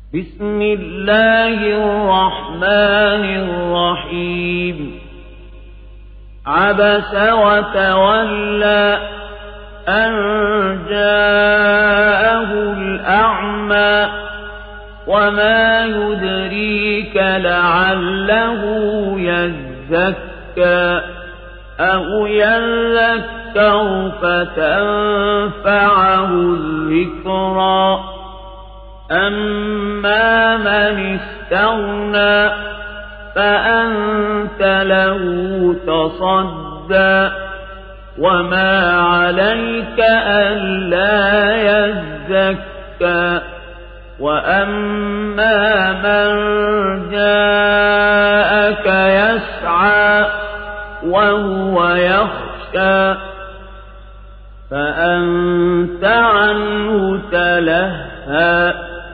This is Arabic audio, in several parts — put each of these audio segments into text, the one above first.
بسم الله الرحمن الرحيم عبس وتولى أن جاءه الأعمى وما يدريك لعله يزكى أو يذكر فتنفعه الذكرى أما من استغنى فأنت له تصدى وما عليك ألا يزكى وأما من جاءك يسعى وهو يخشى فأنت عنه تلهى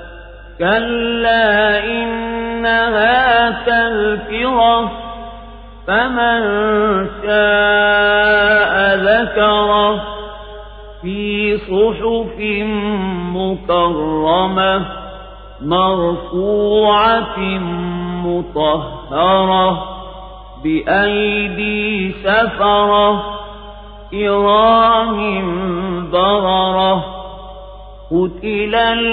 كلا إنها تذكرة فمن شاء ذكره في صحف مكرمة مرفوعة مطهرة بأيدي سفرة كرام بررة قتل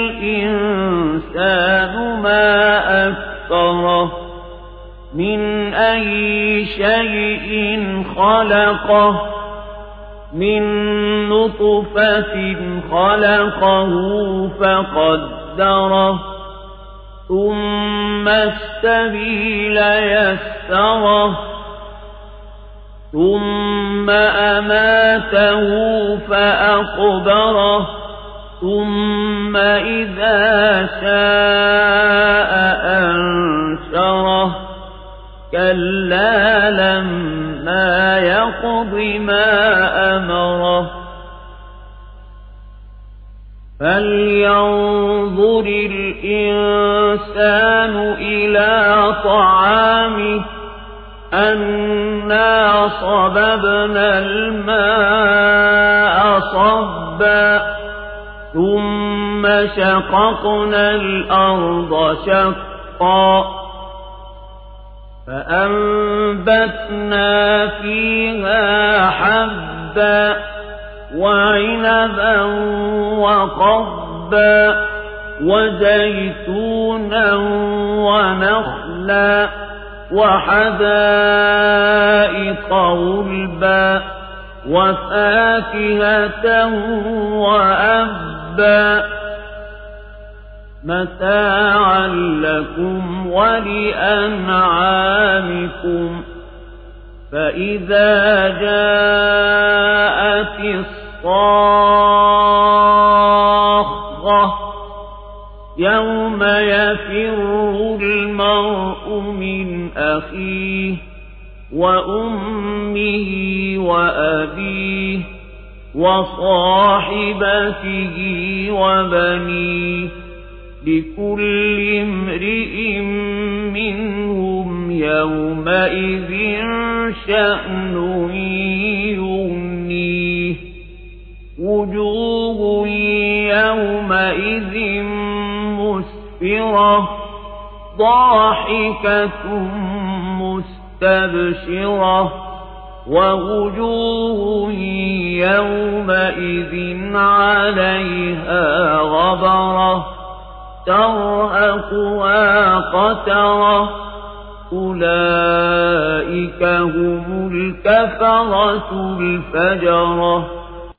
الإنسان ما أكفره من أي شيء خلقه من نطفة خلقه فقدره ثم السبيل يسره ثم أماته فأقبره ثم إذا شاء أنشره كلا لما يقض ما أمره فلينظر الإنسان إلى طعامه أنا صببنا الماء صبا ثم شققنا الأرض شقا فأنبتنا فيها حبا وعنبا وقضبا وزيتونا ونخلا وحدائق غلبا وفاكهة وأبا متاعا لكم ولأنعامكم فإذا جاءت الصاخة يوم يفر المرء من أخيه وأمه وأبيه وصاحبته وبنيه لكل امرئ منهم يومئذ شأن يغنيه وجوه يومئذ مسفرة ضاحكة مستبشرة ووجوه يومئذ عليها غبرة ترهقها قترة أولئك هم الكفرة الفجرة